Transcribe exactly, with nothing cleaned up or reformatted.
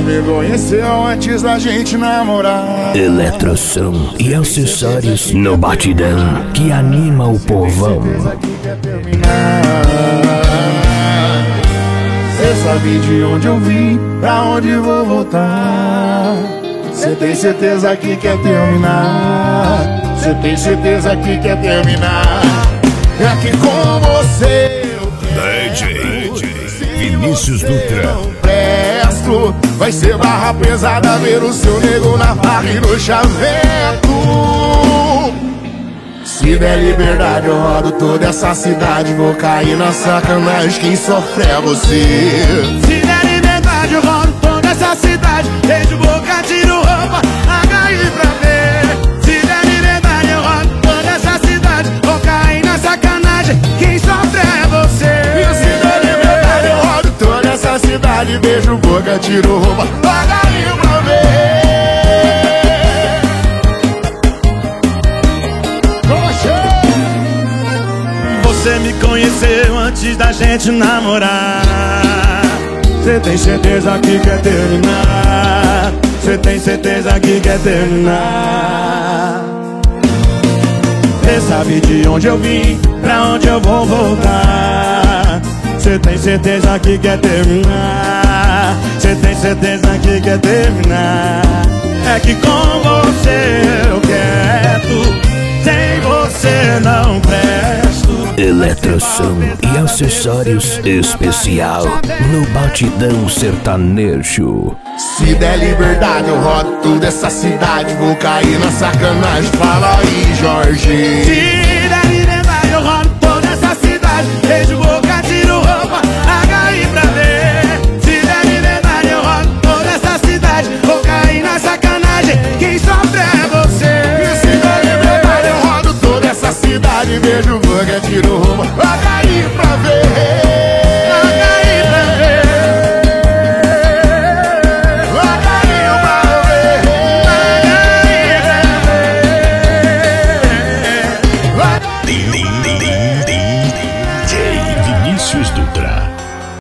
me conheceu antes da gente namorar. Eletrosom e acessórios no batidão que anima o povão. Cê sabe de onde eu vim, pra onde vou voltar. Cê tem certeza que quer terminar. Cê tem certeza que quer terminar. É que com você eu D J Vinícius Dutra. presto. Vai ser barra pesada ver o seu nego na barra e no chaveco. Se der liberdade eu rodo toda essa cidade. Vou cair na sacanagem, quem sofre é você. Se der liberdade eu rodo toda essa cidade. Beijo, boca, tiro roupa, H I pra ver. Se der liberdade eu rodo toda essa cidade. Vou cair na sacanagem, quem sofre é você. E se der liberdade eu rodo toda essa cidade. Beijo, boca, tiro roupa, H I pra ver. Você me conheceu antes da gente namorar. Cê tem certeza que quer terminar. Cê tem certeza que quer terminar. Cê sabe de onde eu vim, pra onde eu vou voltar. Cê tem certeza que quer terminar. Cê tem certeza que quer terminar. É que com você eu quero, sem você não presto. Eletrosom e acessórios especial no batidão sertanejo. Se der liberdade eu rodo toda essa cidade. Vou cair na sacanagem, fala aí, Jorge.